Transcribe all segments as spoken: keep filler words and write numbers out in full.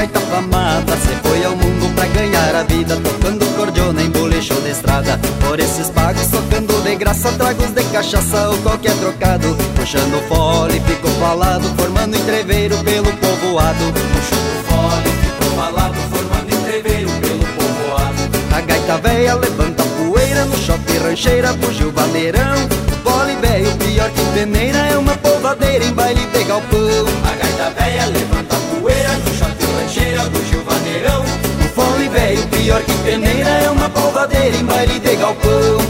gaita famada, cê foi ao mundo pra ganhar a vida, tocando cordiona em boliche ou de estrada. Por esses pagos, tocando de graça, tragos de cachaça ou qualquer trocado. Puxando fole, ficou falado, formando entreveiro pelo povoado. Puxando fole, ficou falado, formando entreveiro pelo povoado. A gaita véia levanta poeira, no shopping rancheira fugiu vaneirão. Fole véio, pior que peneira, é uma polvadeira em baile de galpão. A gaita véia levanta poeira, no shopping rancheira fugiu vaneirão. O fole véio, pior que peneira, é uma polvadeira em baile de galpão.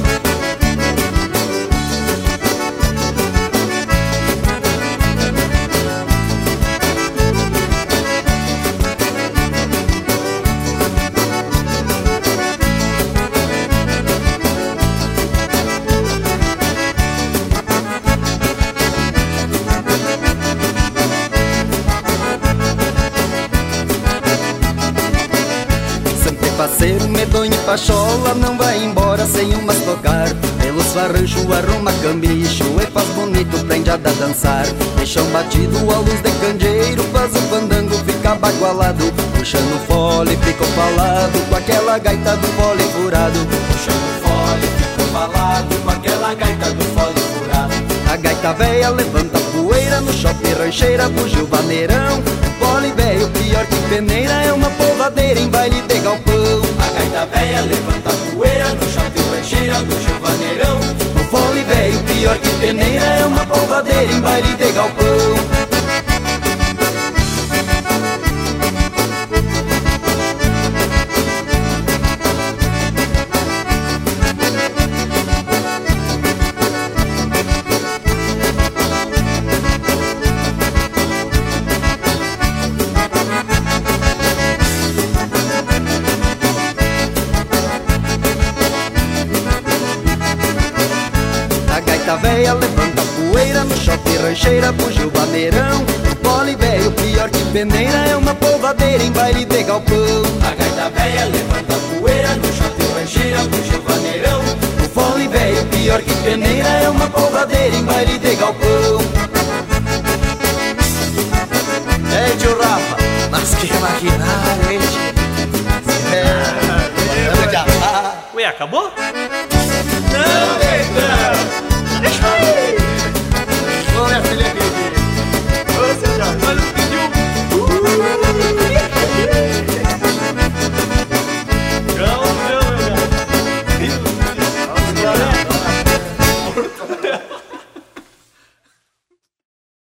Parceiro medonho e pachola, não vai embora sem umas tocar. Pelos farranchos arruma cambicho e faz bonito, prende a dar dançar. De chão batido à luz de candeeiro, faz o fandango ficar bagualado. Puxando fole, ficou falado, com aquela gaita do fole furado. Puxando fole, ficou falado, com aquela gaita do fole furado. A gaita véia levanta poeira, no shopping rancheira fugiu vaneirão. Fole véio, pior que peneira, é uma polvadeira em baile de galpão. A gaita véia levanta poeira, no shopping rancheira fugiu vaneirão. O fole véio, pior que peneira, é uma polvadeira em baile de galpão. A véia levanta poeira, no shopping rancheira fugiu vaneirão. Fole véio, pior que peneira, é uma polvadeira em baile de galpão. A gaita véia levanta poeira, no shopping rancheira fugiu vaneirão. O fole véio, pior que peneira, é uma polvadeira em baile de galpão. É, tio Rafa, mas que maquinário, hein? É, Ué, acabou?